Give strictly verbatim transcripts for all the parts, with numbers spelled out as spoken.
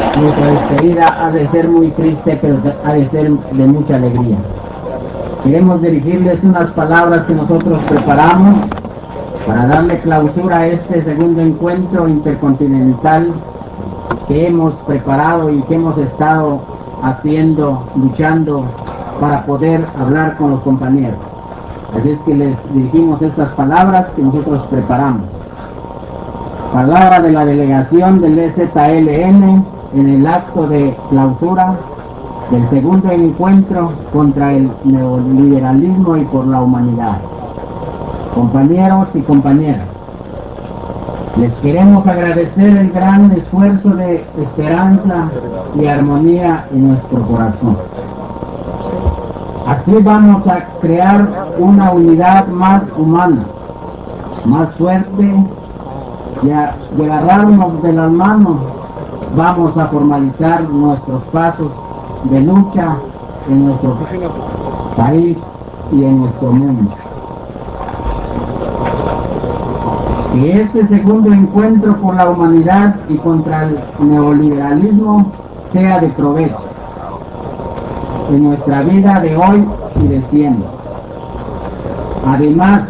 nuestra despedida ha de ser muy triste, pero ha de ser de mucha alegría. Queremos dirigirles unas palabras que nosotros preparamos para darle clausura a este segundo encuentro intercontinental que hemos preparado y que hemos estado haciendo, luchando para poder hablar con los compañeros. Así es que les dirigimos estas palabras que nosotros preparamos. Palabra de la delegación del E Z L N en el acto de clausura del segundo encuentro contra el neoliberalismo y por la humanidad. Compañeros y compañeras, les queremos agradecer el gran esfuerzo de esperanza y armonía en nuestro corazón. Así vamos a crear una unidad más humana, más fuerte, y a de agarrarnos de las manos vamos a formalizar nuestros pasos de lucha en nuestro país y en nuestro mundo. Que este segundo encuentro por la humanidad y contra el neoliberalismo sea de provecho en nuestra vida de hoy y de siempre. Además,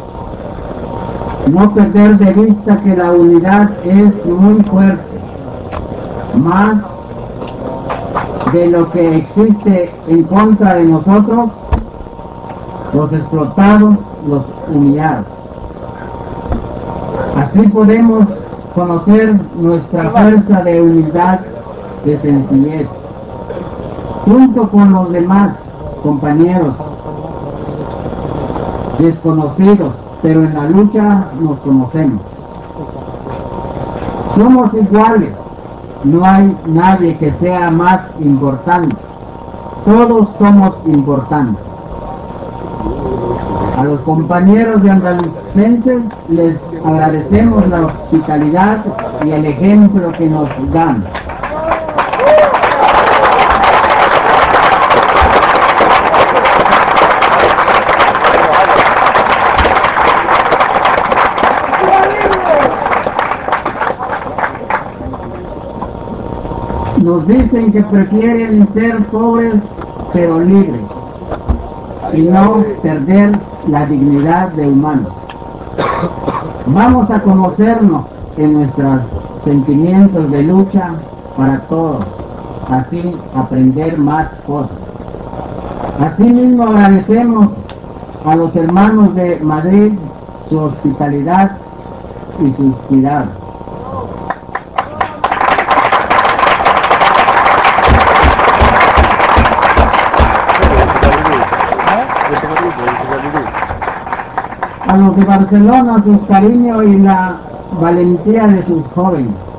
no perder de vista que la unidad es muy fuerte, más de lo que existe en contra de nosotros, los explotados, los humillados. Así podemos conocer nuestra fuerza de unidad, de sencillez, junto con los demás compañeros desconocidos, pero en la lucha nos conocemos. Somos iguales, no hay nadie que sea más importante, todos somos importantes. A los compañeros de Andalucenses les agradecemos la hospitalidad y el ejemplo que nos dan. Nos dicen que prefieren ser pobres pero libres y no perder la dignidad de humanos. Vamos a conocernos en nuestros sentimientos de lucha para todos, así aprender más cosas. Asimismo agradecemos a los hermanos de Madrid su hospitalidad y sus cuidados. A los de Barcelona sus cariños y la valentía de sus jóvenes.